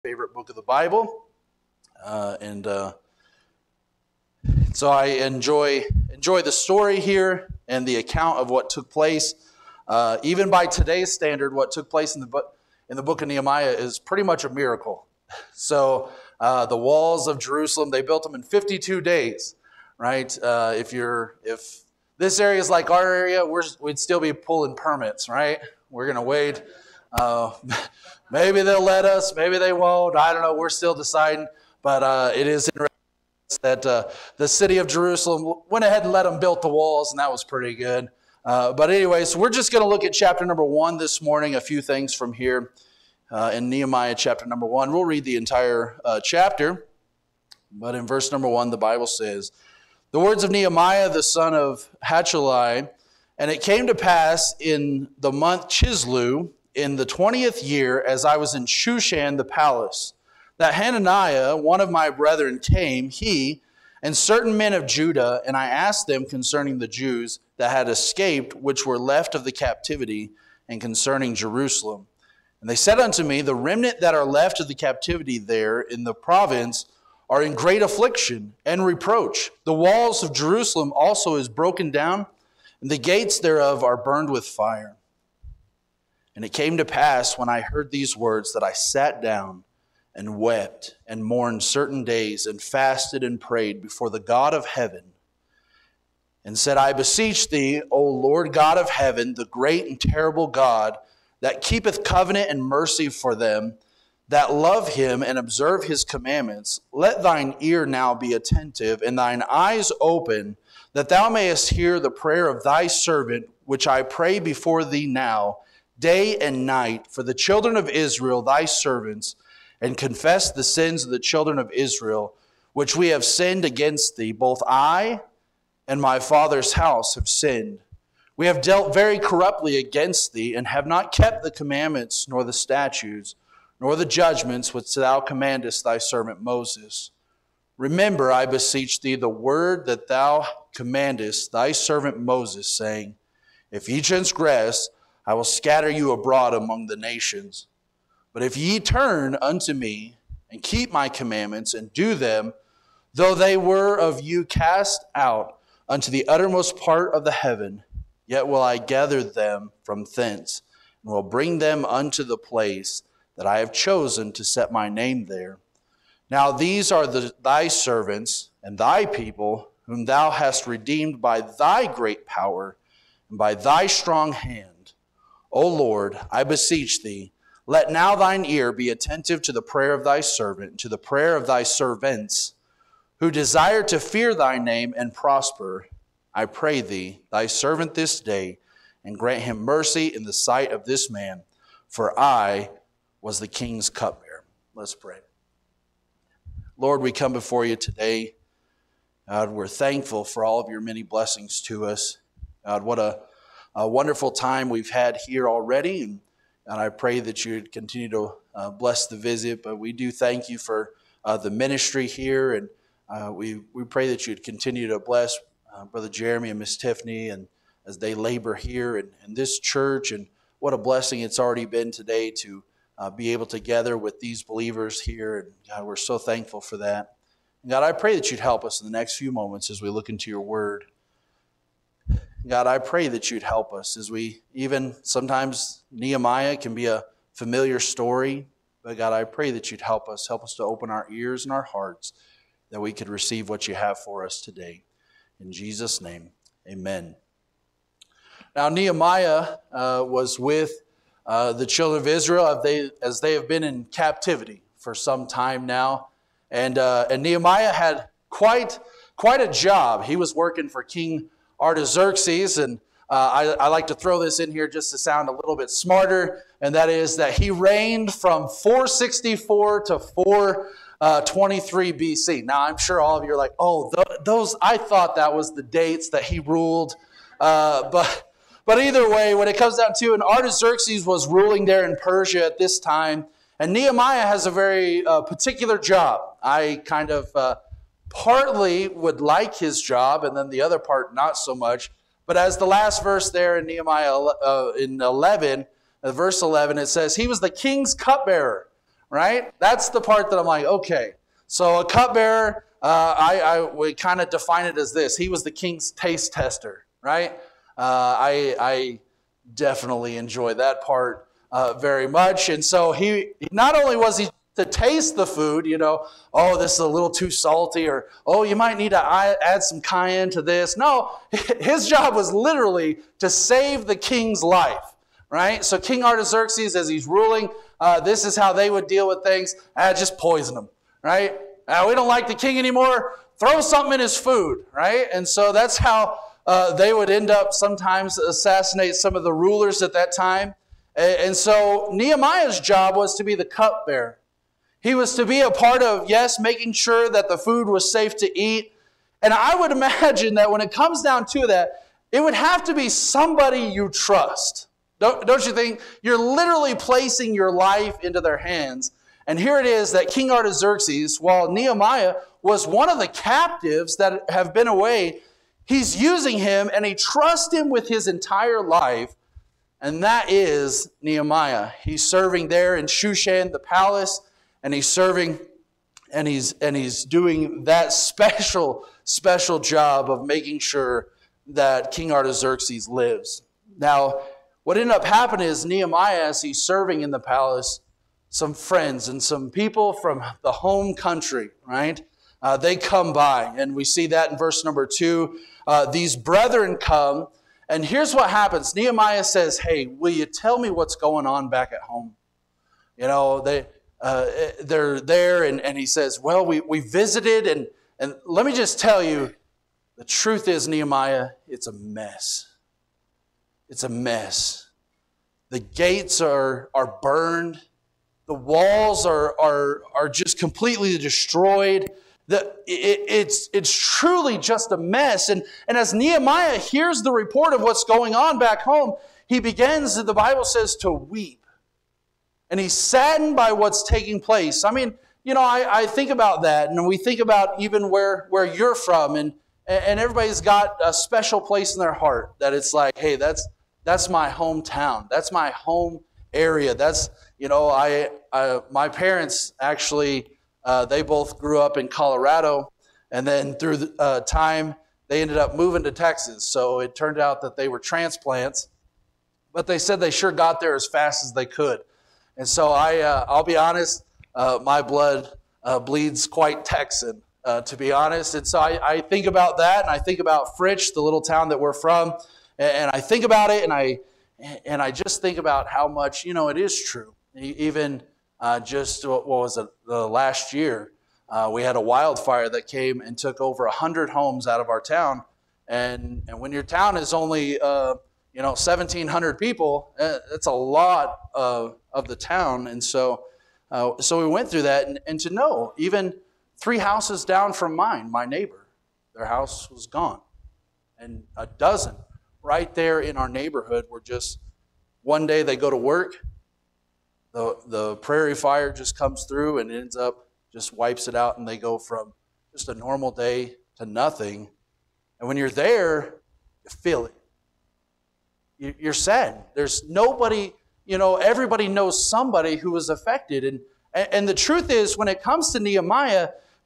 favorite book of the Bible, and so I enjoy the story here and the account of what took place. Even by today's standard, what took place in the book of Nehemiah is pretty much a miracle. So the walls of Jerusalem, they built them in 52 days, right? If this area is like our area, we'd still be pulling permits, right? We're going to wait. Maybe they'll let us, maybe they won't. I don't know. We're still deciding. But it is interesting that the city of Jerusalem went ahead and let them build the walls, and that was pretty good. But anyway, so we're just going to look at chapter number 1 this morning, a few things from here in Nehemiah chapter number 1. We'll read the entire chapter. But in verse number 1, the Bible says, "The words of Nehemiah, the son of Hachaliah, and it came to pass in the month Chislew, in the 20th year, as I was in Shushan the palace, that Hananiah, one of my brethren, came, he and certain men of Judah, and I asked them concerning the Jews that had escaped, which were left of the captivity, and concerning Jerusalem. And they said unto me, the remnant that are left of the captivity there in the province are in great affliction and reproach. The walls of Jerusalem also is broken down, and the gates thereof are burned with fire. And it came to pass, when I heard these words, that I sat down and wept and mourned certain days and fasted and prayed before the God of heaven and said, I beseech thee, O Lord God of heaven, the great and terrible God that keepeth covenant and mercy for them that love him and observe his commandments, let thine ear now be attentive and thine eyes open, that thou mayest hear the prayer of thy servant, which I pray before thee now, day and night, for the children of Israel, thy servants, and confess the sins of the children of Israel, which we have sinned against thee. Both I and my father's house have sinned. We have dealt very corruptly against thee, and have not kept the commandments, nor the statutes, nor the judgments which thou commandest thy servant Moses. Remember, I beseech thee, the word that thou commandest thy servant Moses, saying, If ye transgress, I will scatter you abroad among the nations. But if ye turn unto me, and keep my commandments, and do them, though they were of you cast out unto the uttermost part of the heaven, yet will I gather them from thence, and will bring them unto the place that I have chosen to set my name there. Now these are thy servants and thy people, whom thou hast redeemed by thy great power and by thy strong hand. O Lord, I beseech thee, let now thine ear be attentive to the prayer of thy servant, to the prayer of thy servants, who desire to fear thy name and prosper. I pray thee, thy servant this day, and grant him mercy in the sight of this man, for I was the king's cupbearer." Let's pray. Lord, we come before you today. God, we're thankful for all of your many blessings to us. God, what a wonderful time we've had here already, and I pray that you'd continue to bless the visit. But we do thank you for the ministry here, and we pray that you'd continue to bless Brother Jeremy and Miss Tiffany, and as they labor here in this church. And what a blessing it's already been today to be able to gather with these believers here. And God, we're so thankful for that. And God, I pray that you'd help us in the next few moments as we look into your word. God, I pray that you'd help us as we, even sometimes Nehemiah can be a familiar story, but God, I pray that you'd help us to open our ears and our hearts, that we could receive what you have for us today. In Jesus' name, amen. Now, Nehemiah was with the children of Israel as they have been in captivity for some time now, and Nehemiah had quite a job. He was working for King Artaxerxes, and I like to throw this in here just to sound a little bit smarter, and that is that he reigned from 464 to 423 BC. Now, I'm sure all of you are like, those, I thought that was the dates that he ruled, but either way, when it comes down to it, Artaxerxes was ruling there in Persia at this time, and Nehemiah has a very particular job. I kind of partly would like his job, and then the other part not so much. But as the last verse there in Nehemiah in 11, verse 11, it says, he was the king's cupbearer, right? That's the part that I'm like, okay. So a cupbearer, I would kind of define it as this. He was the king's taste tester, right? I definitely enjoy that part very much. And so he not only was he to taste the food, oh, this is a little too salty, or, oh, you might need to add some cayenne to this. No, his job was literally to save the king's life, right? So King Artaxerxes, as he's ruling, this is how they would deal with things. Just poison him, right? We don't like the king anymore. Throw something in his food, right? And so that's how they would end up sometimes assassinate some of the rulers at that time. And so Nehemiah's job was to be the cupbearer. He was to be a part of, yes, making sure that the food was safe to eat. And I would imagine that when it comes down to that, it would have to be somebody you trust. Don't you think? You're literally placing your life into their hands. And here it is that King Artaxerxes, while Nehemiah was one of the captives that have been away, he's using him and he trusts him with his entire life. And that is Nehemiah. He's serving there in Shushan, the palace. And he's serving, and he's doing that special job of making sure that King Artaxerxes lives. Now, what ended up happening is Nehemiah, as he's serving in the palace, some friends and some people from the home country, right? They come by, and we see that in verse number 2. These brethren come, and here's what happens. Nehemiah says, hey, will you tell me what's going on back at home? They're there, and he says, well, we visited, and let me just tell you, the truth is, Nehemiah, it's a mess. It's a mess. The gates are burned. The walls are just completely destroyed. It's truly just a mess. And as Nehemiah hears the report of what's going on back home, he begins, the Bible says, to weep. And he's saddened by what's taking place. I mean, I think about that, and we think about even where you're from, and everybody's got a special place in their heart that it's like, hey, that's my hometown. That's my home area. That's, my parents actually, they both grew up in Colorado, and then through the time, they ended up moving to Texas. So it turned out that they were transplants, but they said they sure got there as fast as they could. And so I'll be honest, my blood bleeds quite Texan, to be honest. And so I think about that, and I think about Fritch, the little town that we're from, and I think about it, and I just think about how much, it is true. Even just, what was it, the last year, we had a wildfire that came and took over 100 homes out of our town. And when your town is only 1,700 people, that's a lot of the town. And so we went through that, and to know, even 3 houses down from mine, my neighbor, their house was gone. And a dozen right there in our neighborhood were just, one day they go to work, the prairie fire just comes through and ends up, just wipes it out, and they go from just a normal day to nothing. And when you're there, you feel it. You're sad. There's nobody, everybody knows somebody who was affected. And the truth is, when it comes to Nehemiah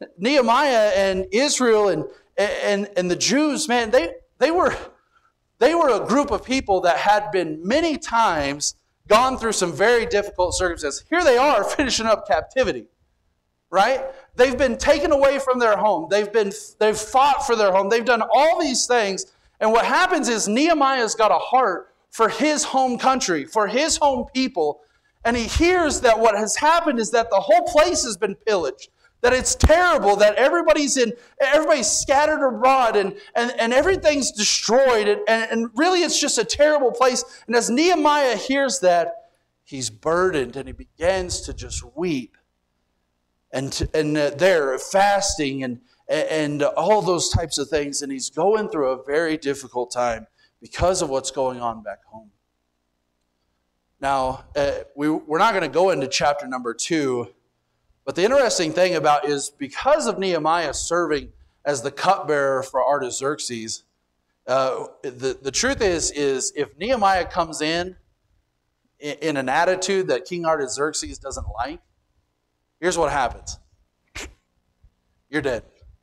and Israel and the Jews, man, they were a group of people that had been many times gone through some very difficult circumstances. Here they are finishing up captivity, right? They've been taken away from their home. They've fought for their home. They've done all these things. And what happens is Nehemiah's got a heart for his home country, for his home people. And he hears that what has happened is that the whole place has been pillaged, that it's terrible, that everybody's scattered abroad, and everything's destroyed. And really it's just a terrible place. And as Nehemiah hears that, he's burdened and he begins to just weep. And they're fasting and all those types of things. And he's going through a very difficult time because of what's going on back home. Now, we're not going to go into chapter number 2, but the interesting thing about is because of Nehemiah serving as the cupbearer for Artaxerxes, the truth is if Nehemiah comes in an attitude that King Artaxerxes doesn't like, here's what happens. You're dead.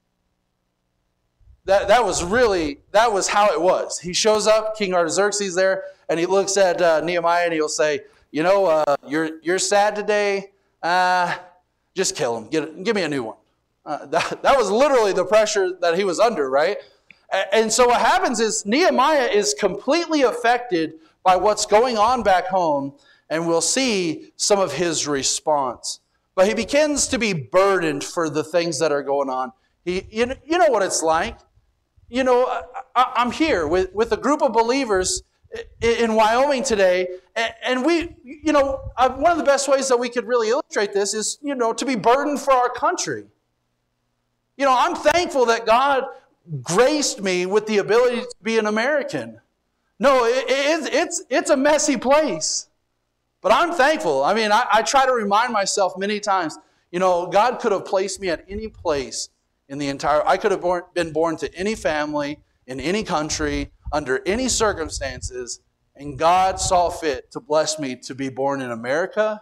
That was how it was. He shows up, King Artaxerxes there, and he looks at Nehemiah and he'll say, you're sad today. Just kill him. Give me a new one. That was literally the pressure that he was under, right? And so what happens is Nehemiah is completely affected by what's going on back home, and we'll see some of his response. But he begins to be burdened for the things that are going on. You know what it's like. I'm here with a group of believers in Wyoming today, and we, one of the best ways that we could really illustrate this is, to be burdened for our country. I'm thankful that God graced me with the ability to be an American. No, it's a messy place, but I'm thankful. I mean, I try to remind myself many times, God could have placed me at any place in the entire, I could have been born to any family, in any country, under any circumstances, and God saw fit to bless me to be born in America,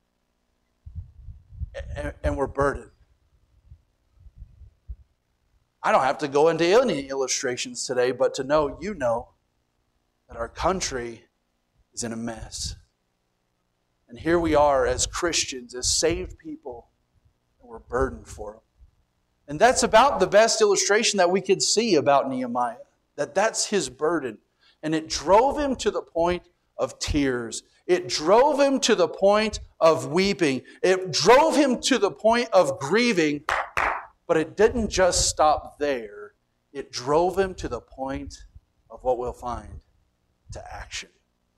and we're burdened. I don't have to go into any illustrations today, but to know, that our country is in a mess. And here we are as Christians, as saved people, and we're burdened for them. And that's about the best illustration that we could see about Nehemiah, that's his burden. And it drove him to the point of tears. It drove him to the point of weeping. It drove him to the point of grieving. But it didn't just stop there. It drove him to the point of what we'll find, to action.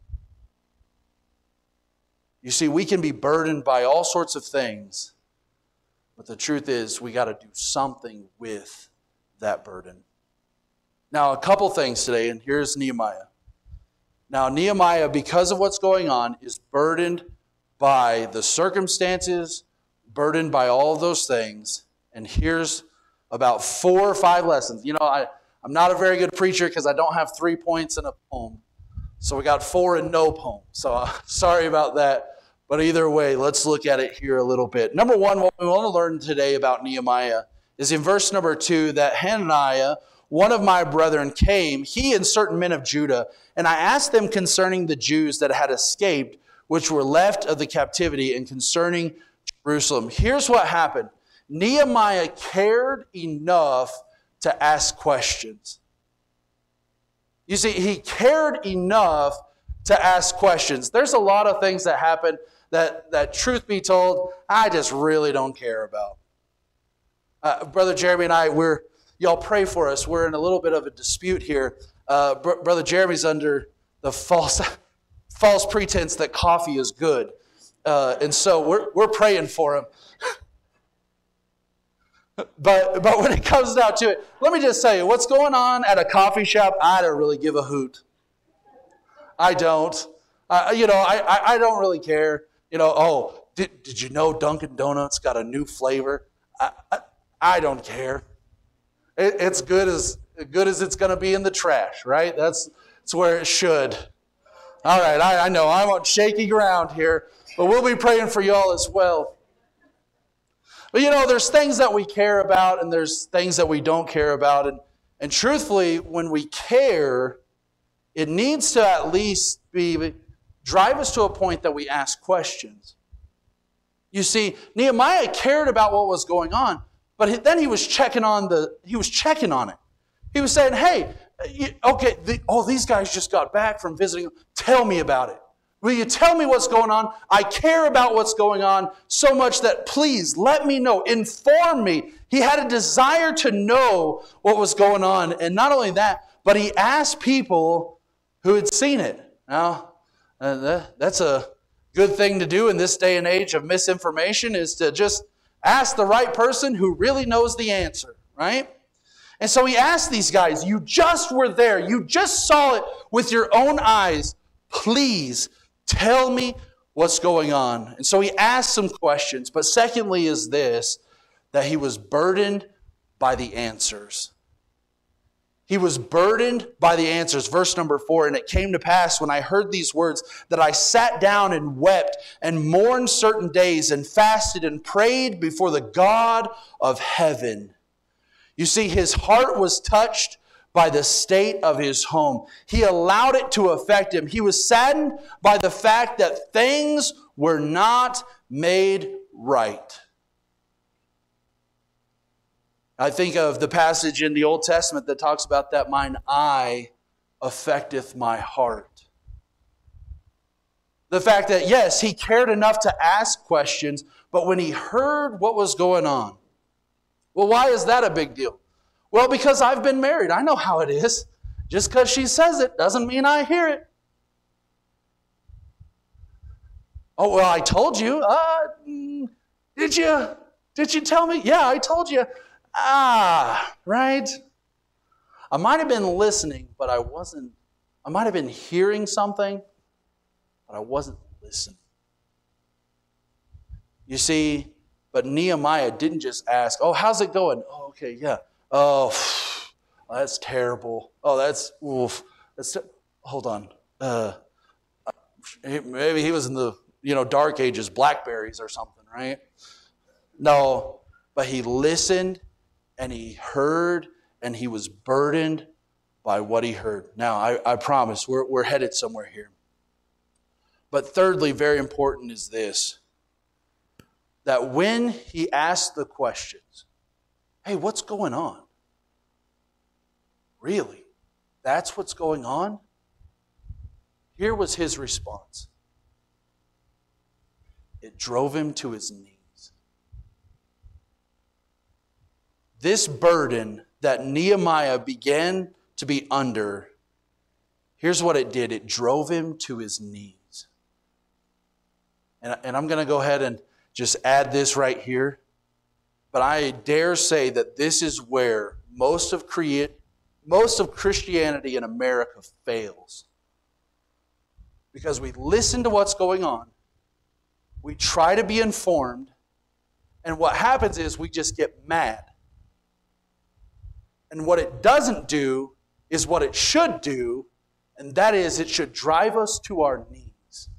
You see, we can be burdened by all sorts of things, but the truth is we got to do something with that burden. Now, a couple things today, and here's Nehemiah. Now, Nehemiah, because of what's going on, is burdened by the circumstances, burdened by all of those things. And here's about 4 or 5 lessons. I'm not a very good preacher because I don't have 3 points in a poem. So we got 4 and no poem. So sorry about that. But either way, let's look at it here a little bit. Number 1, what we want to learn today about Nehemiah is in verse number 2 that Hananiah, one of my brethren, came, he and certain men of Judah, and I asked them concerning the Jews that had escaped, which were left of the captivity, and concerning Jerusalem. Here's what happened. Nehemiah cared enough to ask questions. You see, he cared enough to ask questions. There's a lot of things that happen that truth be told, I just really don't care about. Brother Jeremy and I, y'all pray for us. We're in a little bit of a dispute here. Brother Jeremy's under the false pretense that coffee is good. And so we're praying for him. But when it comes down to it, let me just tell you, what's going on at a coffee shop, I don't really give a hoot. I don't. I don't really care. Did you know Dunkin' Donuts got a new flavor? I don't care. It's good as it's going to be in the trash, right? That's where it should. All right, I know I'm on shaky ground here, but we'll be praying for y'all as well. But there's things that we care about and there's things that we don't care about. And truthfully, when we care, it needs to at least drive us to a point that we ask questions. You see, Nehemiah cared about what was going on, but then he was checking on it. He was saying, hey, okay, these guys just got back from visiting. Tell me about it. Will you tell me what's going on? I care about what's going on so much that please let me know. Inform me. He had a desire to know what was going on. And not only that, but he asked people who had seen it. Now, that's a good thing to do in this day and age of misinformation, is to just ask the right person who really knows the answer, right? And so he asked these guys, you just were there. You just saw it with your own eyes. Please tell me what's going on. And so he asked some questions. But secondly is this, that he was burdened by the answers. He was burdened by the answers. Verse number 4, and it came to pass when I heard these words that I sat down and wept and mourned certain days and fasted and prayed before the God of heaven. You see, his heart was touched by the state of his home. He allowed it to affect him. He was saddened by the fact that things were not made right. I think of the passage in the Old Testament that talks about that mine eye affecteth my heart. The fact that, yes, he cared enough to ask questions, but when he heard what was going on, well, why is that a big deal? Well, because I've been married. I know how it is. Just because she says it doesn't mean I hear it. Oh, well, I told you. Did you tell me? Yeah, I told you. Right? I might have been listening, but I wasn't. I might have been hearing something, but I wasn't listening. You see, but Nehemiah didn't just ask, oh, how's it going? Oh, okay, yeah. Oh, that's terrible. Oh, that's, oof. Hold on. Maybe he was in the, dark ages, Blackberries or something, right? No, but he listened and he heard and he was burdened by what he heard. Now, I promise we're headed somewhere here. But thirdly, very important is this, that when he asked the questions, hey, what's going on? Really? That's what's going on? Here was his response. It drove him to his knees. This burden that Nehemiah began to be under, here's what it did. It drove him to his knees. And I'm going to go ahead and just add this right here. But I dare say that this is where most of Christianity in America fails. Because we listen to what's going on. We try to be informed. And what happens is we just get mad. And what it doesn't do is what it should do, and that is it should drive us to our knees.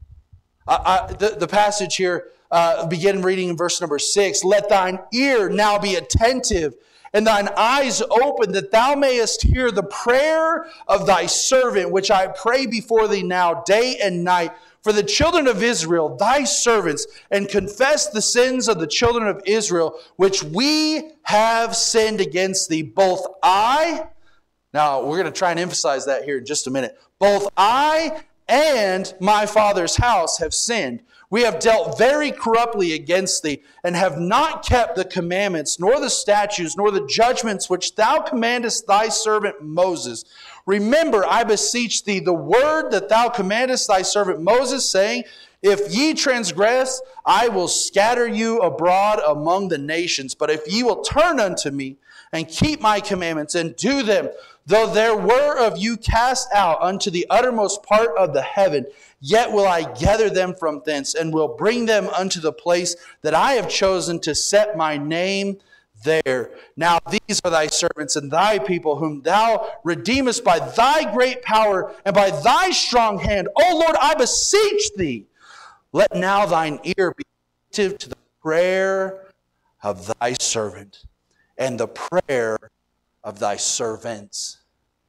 The passage here, begin reading in verse number 6. Let thine ear now be attentive, and thine eyes open, that thou mayest hear the prayer of thy servant, which I pray before thee now, day and night, for the children of Israel, thy servants, and confess the sins of the children of Israel, which we have sinned against thee. Both I, now we're going to try and emphasize that here in just a minute. Both I and my father's house have sinned. We have dealt very corruptly against thee, and have not kept the commandments, nor the statutes, nor the judgments which thou commandest thy servant Moses. Remember, I beseech thee, the word that thou commandest thy servant Moses, saying, if ye transgress, I will scatter you abroad among the nations. But if ye will turn unto me, and keep my commandments, and do them, though there were of you cast out unto the uttermost part of the heaven, yet will I gather them from thence, and will bring them unto the place that I have chosen to set my name there. Now these are thy servants and thy people, whom thou redeemest by thy great power and by thy strong hand. O Lord, I beseech thee, let now thine ear be attentive to the prayer of thy servant and the prayer of thy servants.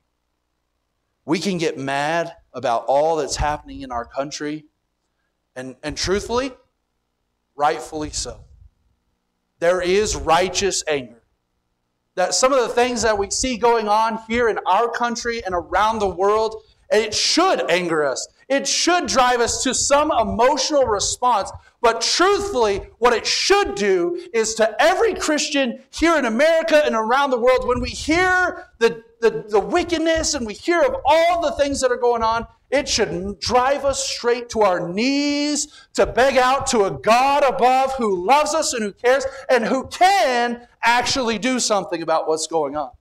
We can get mad about all that's happening in our country, and truthfully, rightfully so. There is righteous anger. That some of the things that we see going on here in our country and around the world, and it should anger us. It should drive us to some emotional response. But truthfully, what it should do is to every Christian here in America and around the world, when we hear the wickedness and we hear of all the things that are going on, it should drive us straight to our knees to beg out to a God above who loves us and who cares and who can actually do something about what's going on.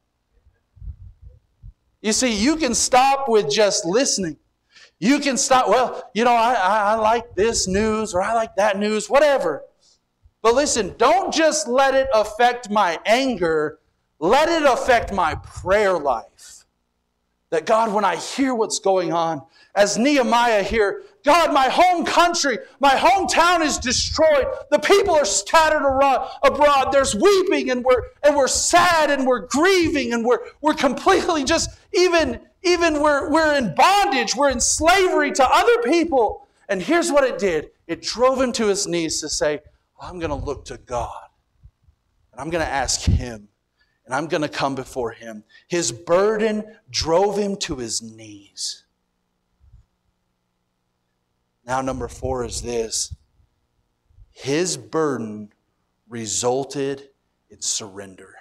You see, you can stop with just listening. You can stop, I like this news or I like that news, whatever. But listen, don't just let it affect my anger. let it affect my prayer life. That God, when I hear what's going on, as Nehemiah here, God, my home country, my hometown is destroyed. The people are scattered abroad. There's weeping, and we're sad, and we're grieving, and we're completely just even we're in bondage. We're in slavery to other people. And here's what it did. It drove him to his knees to say, I'm going to look to God, and I'm going to ask Him, and I'm going to come before Him. His burden drove him to his knees. Now, number 4 is this. His burden resulted in surrender.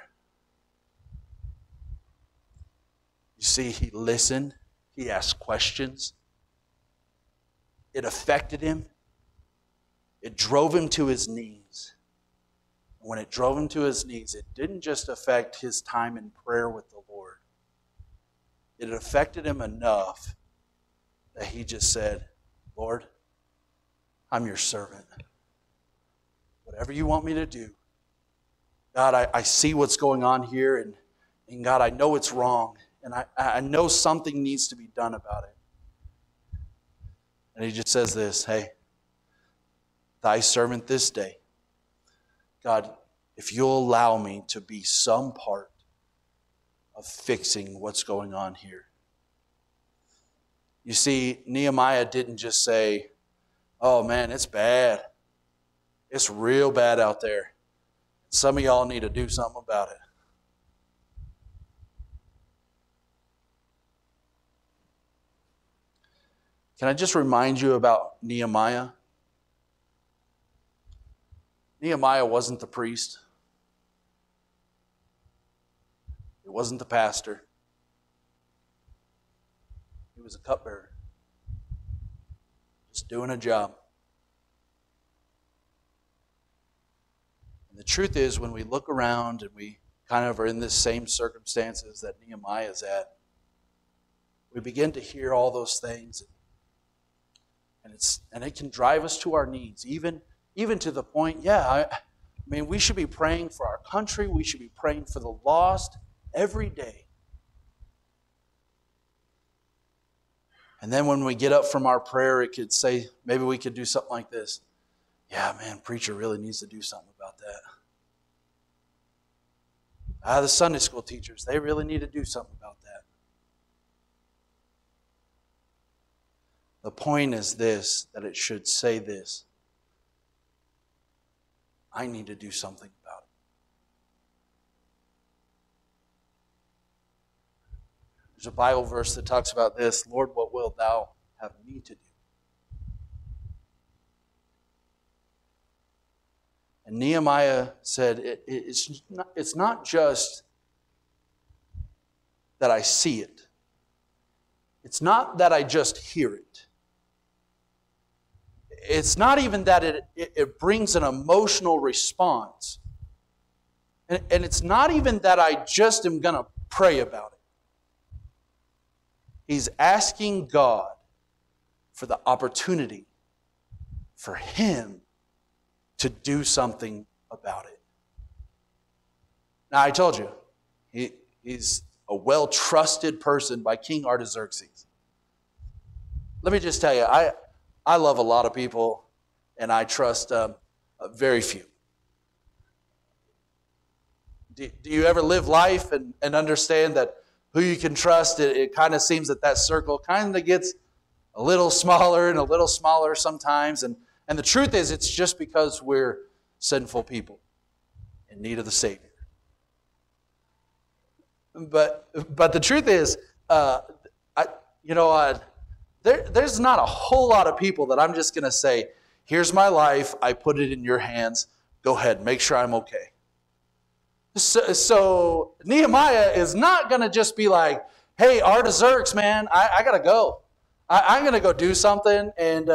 You see, he listened. He asked questions. It affected him. It drove him to his knees. When it drove him to his knees, it didn't just affect his time in prayer with the Lord. It affected him enough that he just said, Lord, I'm your servant. Whatever you want me to do. God, I see what's going on here, and God, I know it's wrong, and I know something needs to be done about it. And he just says this, hey, thy servant this day, God, if you'll allow me to be some part of fixing what's going on here. You see, Nehemiah didn't just say, oh man, it's bad. It's real bad out there. Some of y'all need to do something about it. Can I just remind you about Nehemiah? Nehemiah wasn't the priest. He wasn't the pastor. He was a cupbearer. Just doing a job. And the truth is, when we look around and we kind of are in the same circumstances that Nehemiah is at, we begin to hear all those things. And it can drive us to our knees, even to the point, I mean, we should be praying for our country. We should be praying for the lost every day. And then when we get up from our prayer, it could say, maybe we could do something like this. Yeah, man, preacher really needs to do something about that. The Sunday school teachers, they really need to do something about that. The point is this, that it should say this. I need to do something about it. There's a Bible verse that talks about this. Lord, what wilt thou have me to do? And Nehemiah said, it's not just that I see it. It's not that I just hear it. It's not even that it brings an emotional response. And it's not even that I just am going to pray about it. He's asking God for the opportunity for Him to do something about it. Now, I told you, he's a well-trusted person by King Artaxerxes. Let me just tell you, I love a lot of people, and I trust very few. Do you ever live life and understand that who you can trust, it kind of seems that circle kind of gets a little smaller and a little smaller sometimes. And the truth is, it's just because we're sinful people in need of the Savior. But the truth is, there's not a whole lot of people that I'm just going to say, here's my life, I put it in your hands, go ahead, make sure I'm okay. So Nehemiah is not going to just be like, hey, Artaxerxes, man, I got to go. I'm going to go do something. And,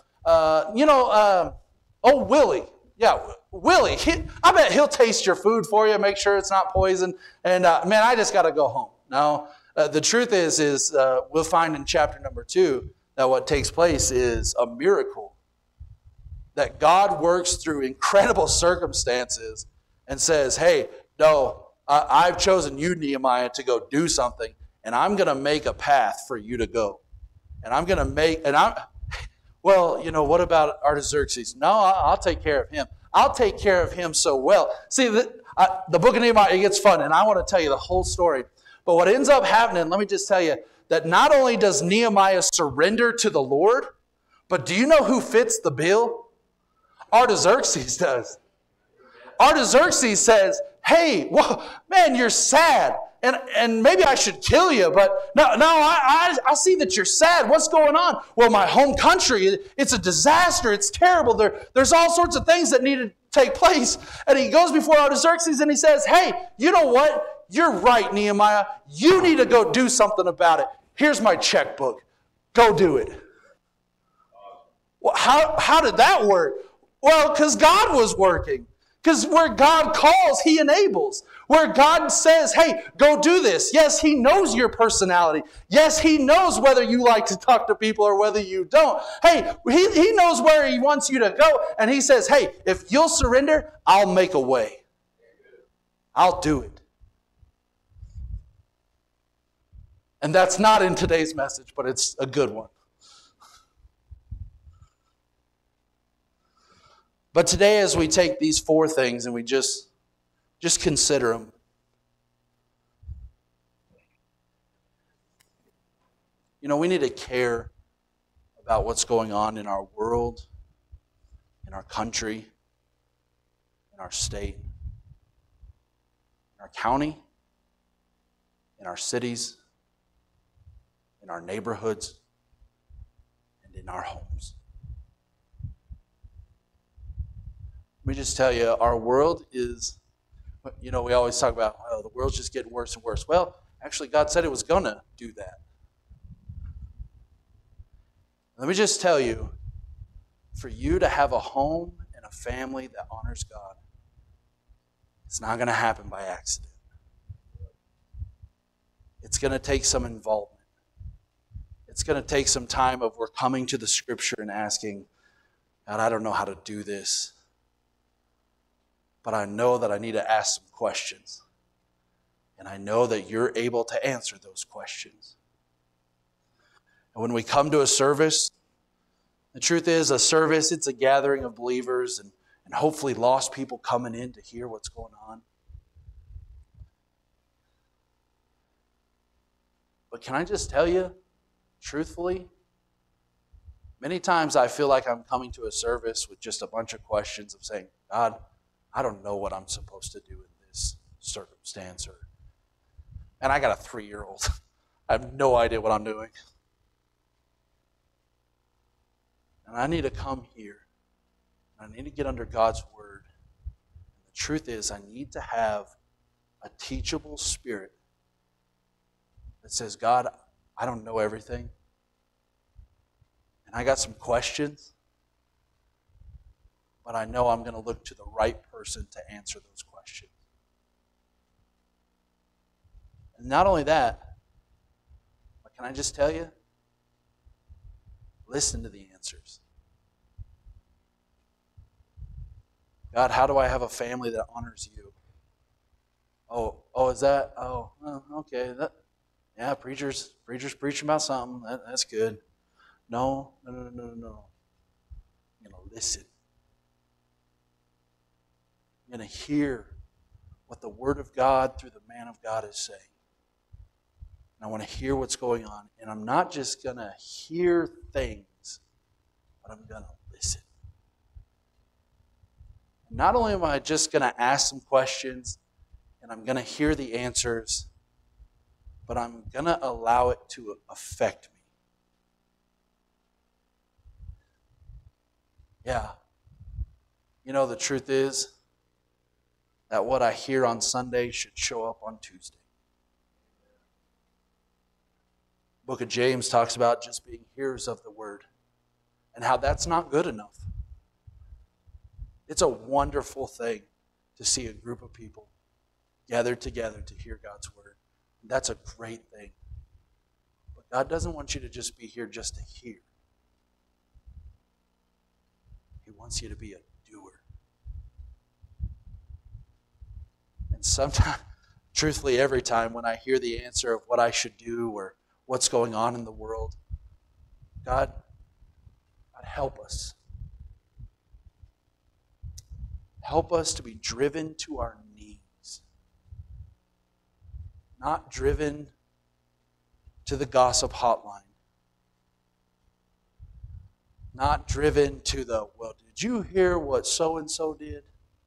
Willie. Yeah, Willie, I bet he'll taste your food for you, make sure it's not poison. And, man, I just got to go home. No, the truth is we'll find in chapter number 2 that what takes place is a miracle. That God works through incredible circumstances and says, hey, no, I've chosen you, Nehemiah, to go do something, and I'm going to make a path for you to go. And I'm going to well, what about Artaxerxes? No, I'll take care of him. I'll take care of him so well. See, the book of Nehemiah, it gets fun, and I want to tell you the whole story. But what ends up happening, let me just tell you, that not only does Nehemiah surrender to the Lord, but do you know who fits the bill? Artaxerxes does. Artaxerxes says, hey, well, man, you're sad. And maybe I should kill you, but no, I see that you're sad. What's going on? Well, my home country, it's a disaster. It's terrible. There's all sorts of things that need to take place. And he goes before Artaxerxes and he says, hey, you know what? You're right, Nehemiah. You need to go do something about it. Here's my checkbook. Go do it. Well, how did that work? Well, because God was working. Because where God calls, He enables. Where God says, hey, go do this. Yes, He knows your personality. Yes, He knows whether you like to talk to people or whether you don't. Hey, He knows where He wants you to go. And He says, hey, if you'll surrender, I'll make a way. I'll do it. And that's not in today's message, but it's a good one. But today, as we take these four things and we just consider them, we need to care about what's going on in our world, in our country, in our state, in our county, in our cities, in our neighborhoods, and in our homes. Let me just tell you, our world is, we always talk about, the world's just getting worse and worse. Well, actually, God said it was going to do that. Let me just tell you, for you to have a home and a family that honors God, it's not going to happen by accident. It's going to take some involvement. It's going to take some time of we're coming to the Scripture and asking, God, I don't know how to do this. But I know that I need to ask some questions. And I know that you're able to answer those questions. And when we come to a service, the truth is a service, it's a gathering of believers and hopefully lost people coming in to hear what's going on. But can I just tell you, truthfully, many times I feel like I'm coming to a service with just a bunch of questions of saying, God, I don't know what I'm supposed to do in this circumstance. And I got a 3-year-old. I have no idea what I'm doing. And I need to come here. I need to get under God's Word. And the truth is, I need to have a teachable spirit that says, God, I don't know everything. And I got some questions. But I know I'm going to look to the right person to answer those questions. And not only that, but can I just tell you? Listen to the answers. God, how do I have a family that honors you? Oh, is that? Oh, okay. Yeah, preachers preaching about something. That's good. No. I'm going to listen. I'm going to hear what the Word of God through the man of God is saying. And I want to hear what's going on. And I'm not just going to hear things, but I'm going to listen. And not only am I just going to ask some questions and I'm going to hear the answers, but I'm going to allow it to affect me. Yeah. The truth is, that what I hear on Sunday should show up on Tuesday. The book of James talks about just being hearers of the word and how that's not good enough. It's a wonderful thing to see a group of people gathered together to hear God's word. That's a great thing. But God doesn't want you to just be here just to hear. He wants you to be a doer. Truthfully, every time when I hear the answer of what I should do or what's going on in the world, God, help us. Help us to be driven to our knees. Not driven to the gossip hotline. Not driven to the, well, did you hear what so-and-so did?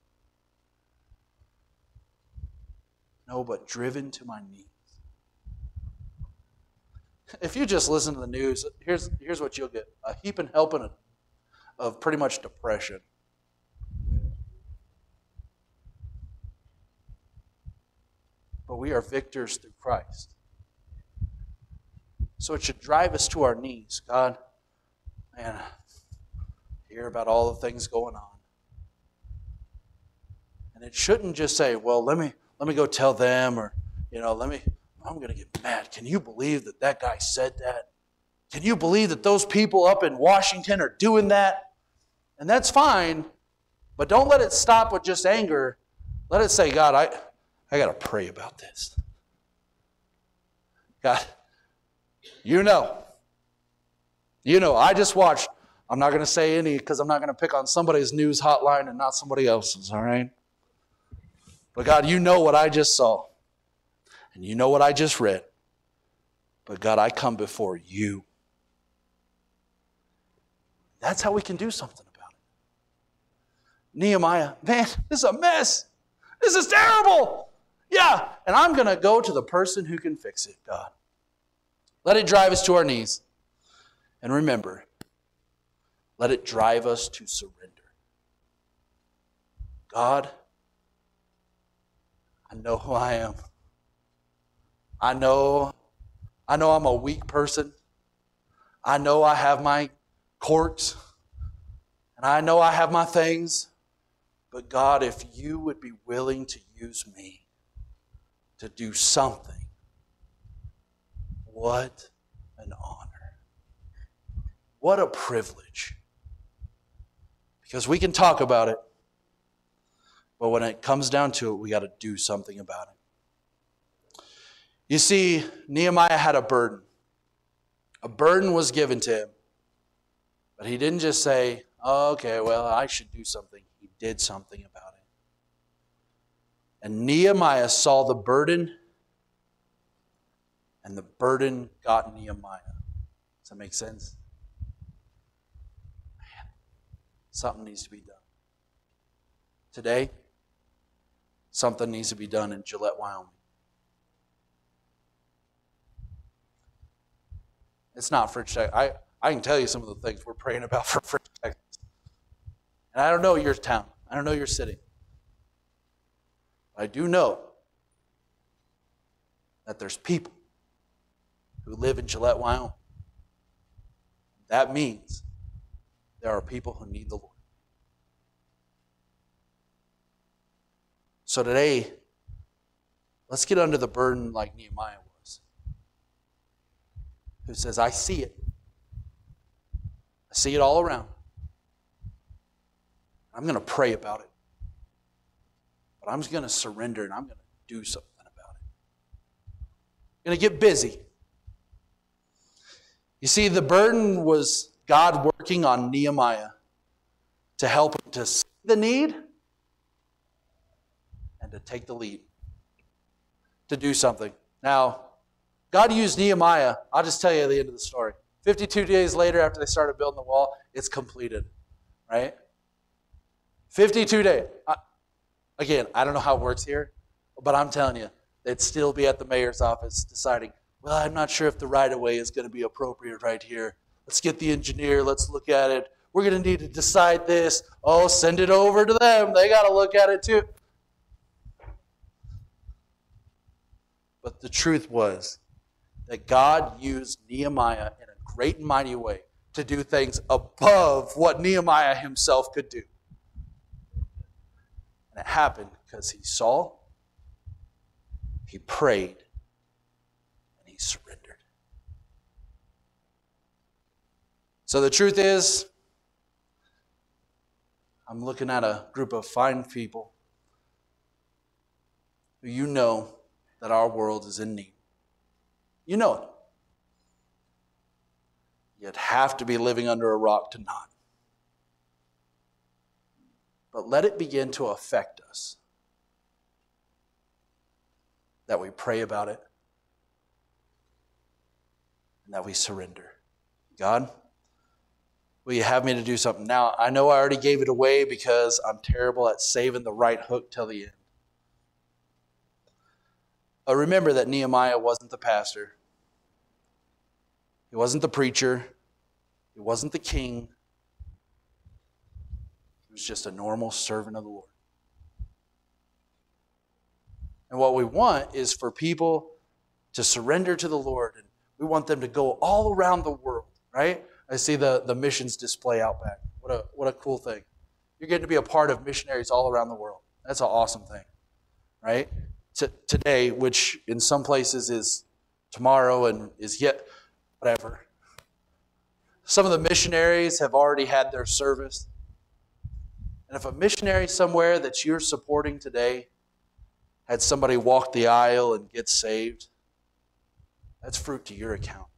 No, but driven to my knees. If you just listen to the news, here's what you'll get. A heap and helping of pretty much depression. But we are victors through Christ. So it should drive us to our knees. God, man, hear about all the things going on. And it shouldn't just say, well, let me go tell them, or, I'm going to get mad. Can you believe that guy said that? Can you believe that those people up in Washington are doing that? And that's fine, but don't let it stop with just anger. Let it say, God, I got to pray about this. God, I just watched. I'm not going to say any because I'm not going to pick on somebody's news hotline and not somebody else's, all right? But God, you know what I just saw. And you know what I just read. But God, I come before you. That's how we can do something about it. Nehemiah, man, this is a mess. This is terrible. Yeah, and I'm going to go to the person who can fix it, God. Let it drive us to our knees. And remember, let it drive us to surrender. God, I know who I am. I know I'm a weak person. I know I have my quirks. And I know I have my things. But God, if you would be willing to use me to do something, what an honor. What a privilege. Because we can talk about it, but when it comes down to it, we got to do something about it. You see, Nehemiah had a burden. A burden was given to him. But he didn't just say, oh, okay, well, I should do something. He did something about it. And Nehemiah saw the burden, and the burden got Nehemiah. Does that make sense? Man, something needs to be done. Today, something needs to be done in Gillette, Wyoming. It's not Fridge, Texas. I can tell you some of the things we're praying about for Fridge, Texas. And I don't know your town. I don't know your city. I do know that there's people who live in Gillette, Wyoming. That means there are people who need the Lord. So today, let's get under the burden like Nehemiah was, who says, I see it. I see it all around. I'm going to pray about it. But I'm just going to surrender and I'm going to do something about it. I'm going to get busy. You see, the burden was God working on Nehemiah to help him to see the need and to take the lead, to do something. Now, God used Nehemiah. I'll just tell you at the end of the story. 52 days later, after they started building the wall, it's completed, right? 52 days. Again, I don't know how it works here, but I'm telling you, they'd still be at the mayor's office deciding, well, I'm not sure if the right-of-way is going to be appropriate right here. Let's get the engineer. Let's look at it. We're going to need to decide this. Oh, send it over to them. They got to look at it too. But the truth was that God used Nehemiah in a great and mighty way to do things above what Nehemiah himself could do. And it happened because he saw, he prayed, and he surrendered. So the truth is, I'm looking at a group of fine people who you know that our world is in need. You know it. You'd have to be living under a rock to not. But let it begin to affect us. That we pray about it. And that we surrender. God, will you have me to do something? Now, I know I already gave it away because I'm terrible at saving the right hook till the end. But remember that Nehemiah wasn't the pastor. He wasn't the preacher. He wasn't the king. He was just a normal servant of the Lord. And what we want is for people to surrender to the Lord. And we want them to go all around the world, right? I see the missions display out back. What a cool thing. You're getting to be a part of missionaries all around the world. That's an awesome thing, right? Today, which in some places is tomorrow and is yet whatever. Some of the missionaries have already had their service. And if a missionary somewhere that you're supporting today had somebody walk the aisle and get saved, that's fruit to your account.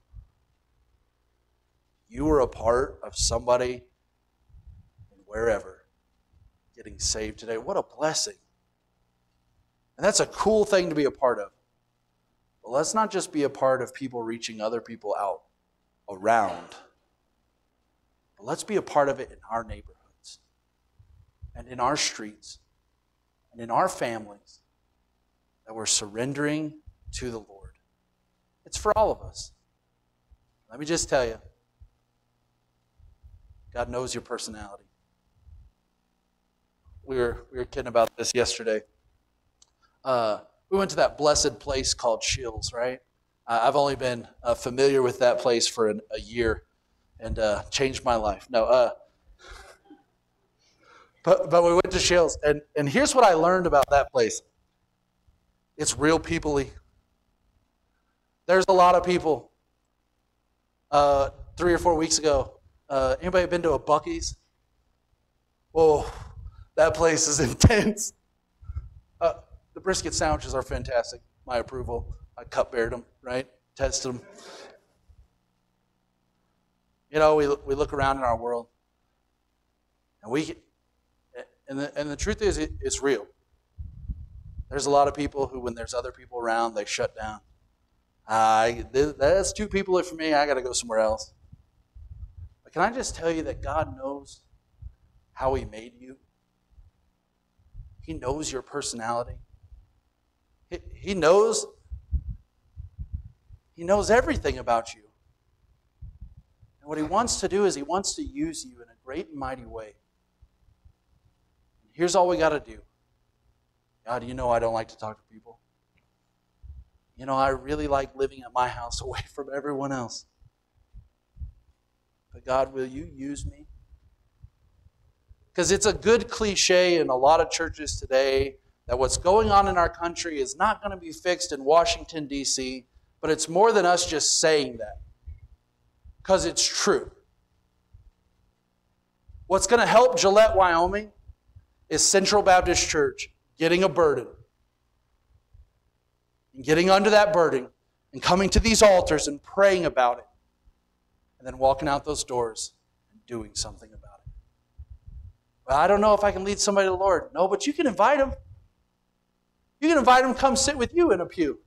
You were a part of somebody wherever getting saved today. What a blessing. And that's a cool thing to be a part of. But let's not just be a part of people reaching other people out around. But let's be a part of it in our neighborhoods and in our streets and in our families, that we're surrendering to the Lord. It's for all of us. Let me just tell you, God knows your personality. We were kidding about this yesterday. We went to that blessed place called Shields, right? I've only been familiar with that place for a year and changed my life. No, but we went to Shields, and here's what I learned about that place. It's real people-y. There's a lot of people. 3 or 4 weeks ago, anybody been to a Buc-ee's? Whoa, that place is intense. The brisket sandwiches are fantastic. My approval. I cupbeared them, right? Tested them. You know, we look around in our world, and the truth is, it's real. There's a lot of people who, when there's other people around, they shut down. That's 2 people for me. I got to go somewhere else. But can I just tell you that God knows how He made you? He knows your personality. He knows everything about you. And what He wants to do is He wants to use you in a great and mighty way. Here's all we got to do. God, you know I don't like to talk to people. You know, I really like living at my house away from everyone else. But God, will you use me? Because it's a good cliche in a lot of churches today that what's going on in our country is not going to be fixed in Washington, D.C., but it's more than us just saying that. Because it's true. What's going to help Gillette, Wyoming is Central Baptist Church getting a burden. And getting under that burden and coming to these altars and praying about it. And then walking out those doors and doing something about it. Well, I don't know if I can lead somebody to the Lord. No, but you can invite them. You can invite them to come sit with you in a pew.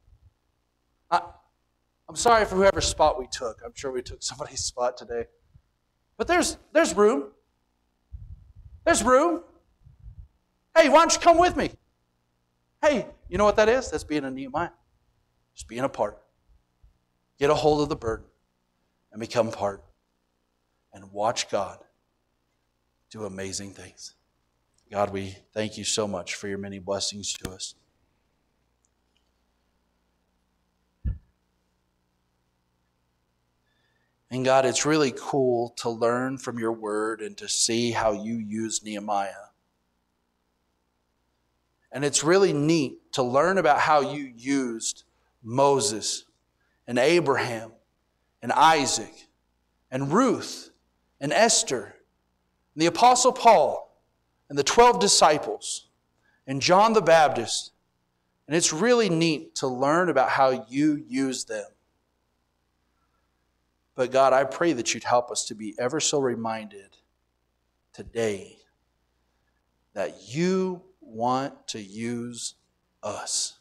I'm sorry for whoever spot we took. I'm sure we took somebody's spot today. But there's room. There's room. Hey, why don't you come with me? Hey, you know what that is? That's being a Nehemiah. Just being a part. Get a hold of the burden and become part. And watch God do amazing things. God, we thank you so much for your many blessings to us. And God, it's really cool to learn from your word and to see how you use Nehemiah. And it's really neat to learn about how you used Moses and Abraham and Isaac and Ruth and Esther and the Apostle Paul and the 12 disciples and John the Baptist And it's really neat to learn about how you use them. But God, I pray that you'd help us to be ever so reminded today that you want to use us.